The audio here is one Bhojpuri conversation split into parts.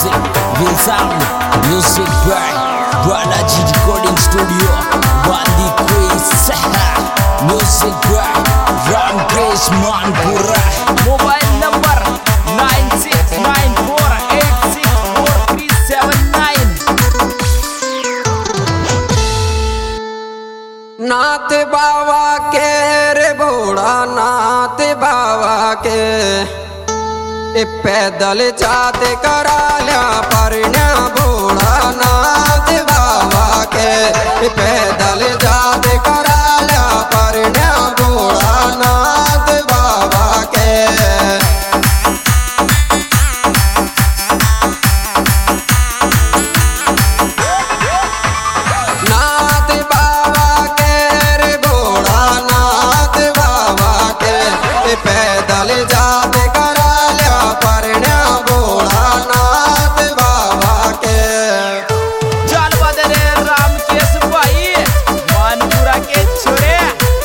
music, real sound, music by Balaji Recording Studio, Bandi Quiz, music by Ramkesh Manpura. Mobile number 9694864379. नाथ बाबा के रे भोड़ा नाथ बाबा के पैदल जाते करा लिया परण्या भोड़ा नाथ बाबा के पैदल जाते करा लिया परण्या भोड़ा नाथ बाबा के पैदल जाते करा लिया परण्या भोला नाथ बाबा के। चल बदरे रामकेश भाई मानपुरा के छोरे।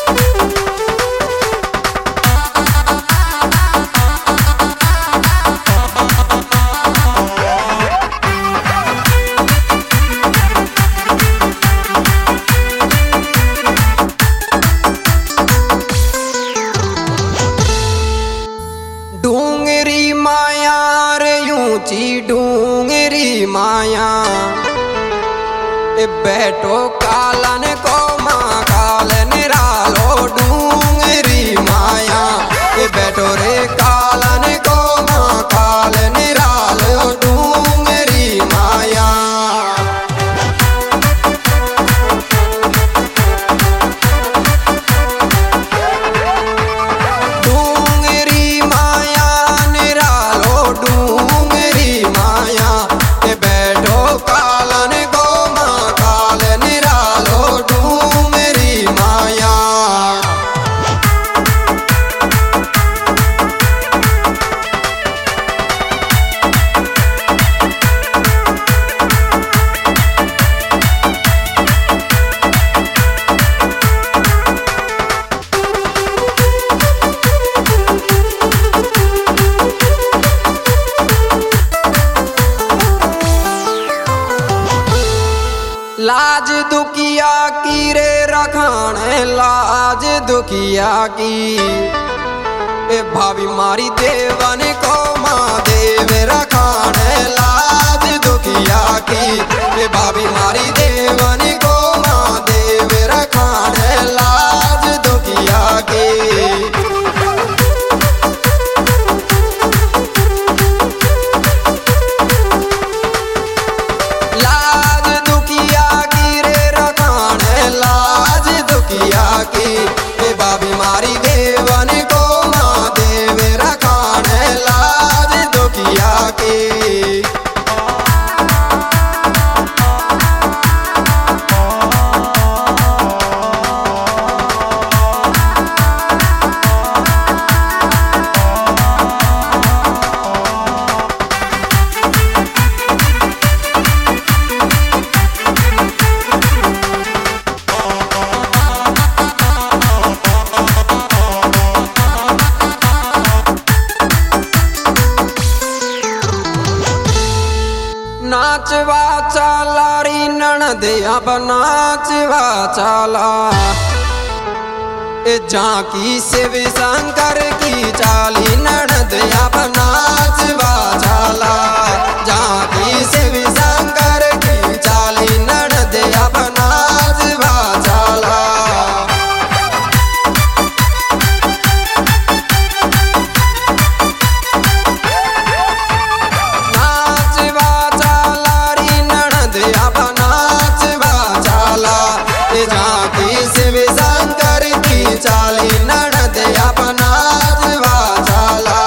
डूंगरी माया रे ऊंची डूंगरी माया बैठो कालन को माँ कालन रालो डूंगरी माया बैठो रे कालन को माँ कालन रालो डूंगरी माया। लाज दुखिया की रे रखान लाज दुखिया की भाभी मारी देवन को माँ देव रखान लाज दुखिया की भाभी मारी देवन को माँ देव रखान लाज दुखिया की। बाबी मारी देवन को माँ देव रखान लाज दुखिया की। नाचवा चाला री ननद अब नाचवा चाला झांकी शिव शंकर की चाली ननद अब नाचवा चाला झांकी शिव शंकर की चाली ननद अब नाचवा चाला। झांकी शिव शंकर की चाली ननद अपना चाला।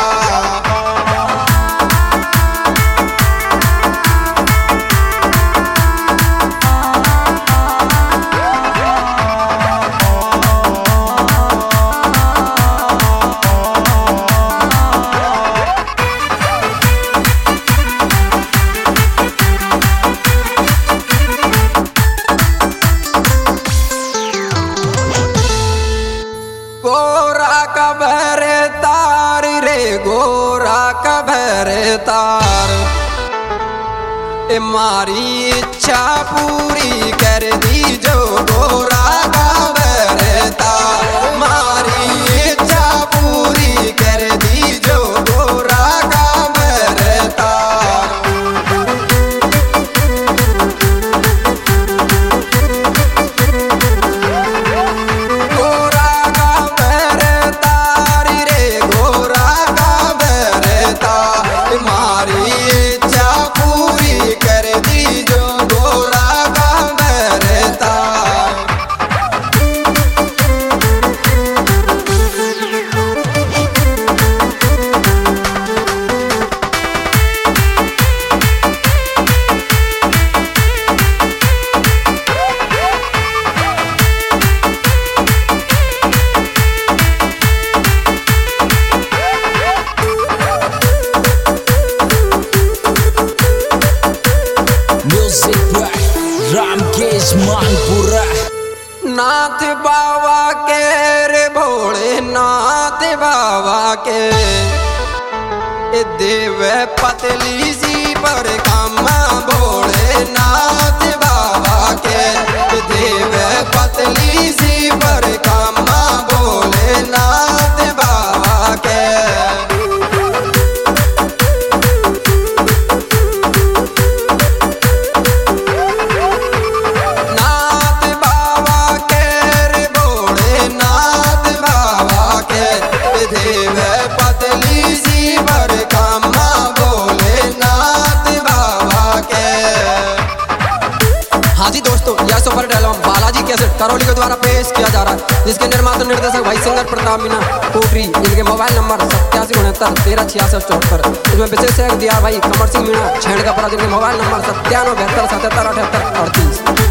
गोरा कबर तार मारी इच्छा पूरी कर दी जो गोरा का बरता। मारी इच्छा पूरी कर दी जो गोरा का बरता। गोरा का बरता रे गोरा का बरता। मारी इच्छा पूरी कर दी जो गोरा का बरता। Music by Ramkesh Manpura. नाथ बाबा के रे भोले नाथ बाबा के देव पतली सी पर कामा भोले नाथ बाबा के देव पतली सी पर कामा भोले नाथ बाबा के। नाथ बाबा के रे भोले नाथ बाबा के देव पतली सी पर कामा भोले नाथ बाबा के। हाँ जी दोस्तों, यह super album Balaji cassette Karauli के द्वारा पेश किया जा रहा है, जिसके निर्माता निर्देशक भाई सिंगर प्रताप मीना कोटरी। इनके मोबाइल नंबर 8769136674। इसमें विशेष सहयोग दिया भाई कमर सिंह मीणा छेड़ का परा, जिनके मोबाइल नंबर 9772777838।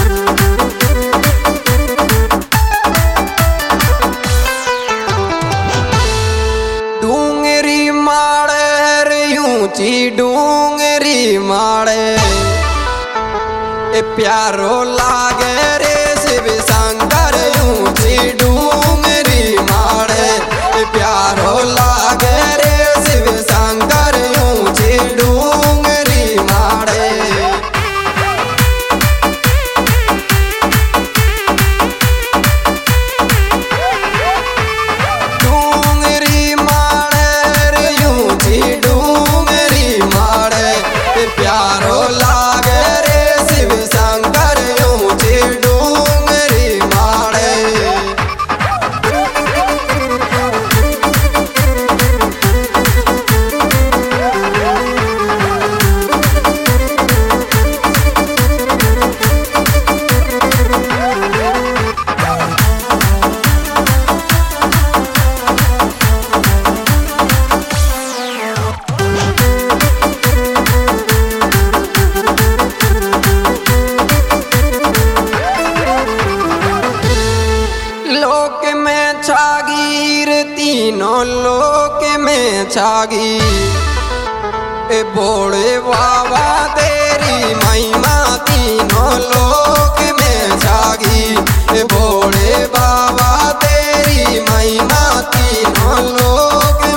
डूंगरी माड़े रे ऊंची डूंगरी माड़े प्यारो लागे रे शिव शंकर ऊंची डूंगरी माड़े। प्यारो लागे रे शिव शंकर ऊंची डूंगरी माड़े। डूंगरी माड़े रे ऊंची डूंगरी माड़े प्यारो लागे रे शिव शंकर ऊंची डूंगरी माड़े। लोक में छागीर तीनों लोक में छागी भोले बाबा तेरी महिमा तीनों लोक में छागी। भोले बाबा तेरी महिमा तीनों लोक